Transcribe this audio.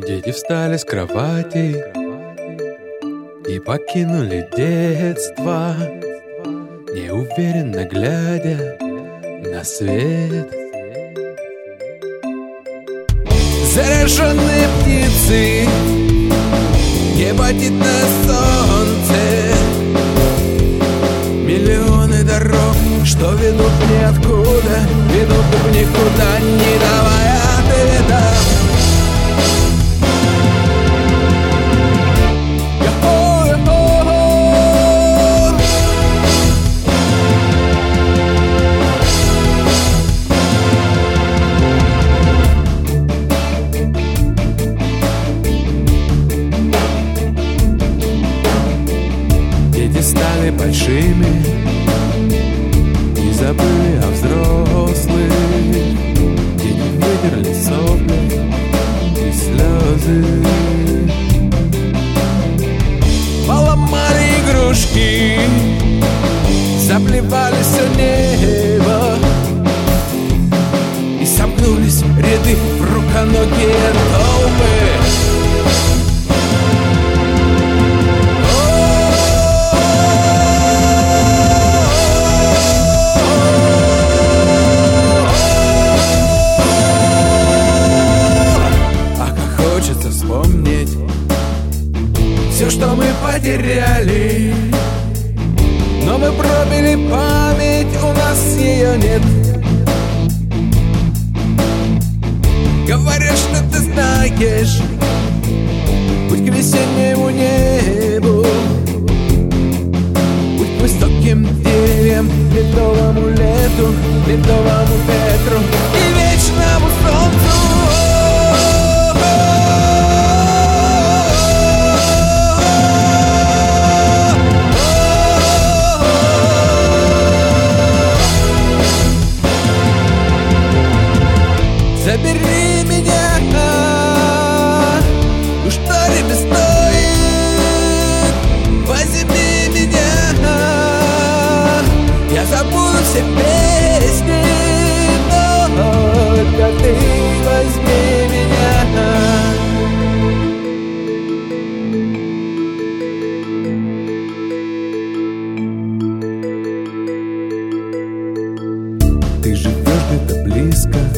Дети встали с кровати и покинули детство, неуверенно глядя на свет. Зараженные птицы, гепатитное солнце, миллионы дорог, что ведут ниоткуда, ведут в никуда, не давая ответа. Стали большими и забыли о взрослых. Дети вытерли сопли и слезы, поломали игрушки, заплевали все небо и сомкнулись ряды руконогие толпы. Вспомнить все, что мы потеряли, но мы пробили память, у нас ее нет. Говоришь, что ты знаешь путь к весеннему небу, путь к высоким деревьям, ледовому лету, ледовому ветру и вечному солнцу. Забери меня, ну что тебе стоит, возьми меня, я забуду все песни, только ты возьми меня. Ты живешь где-то близко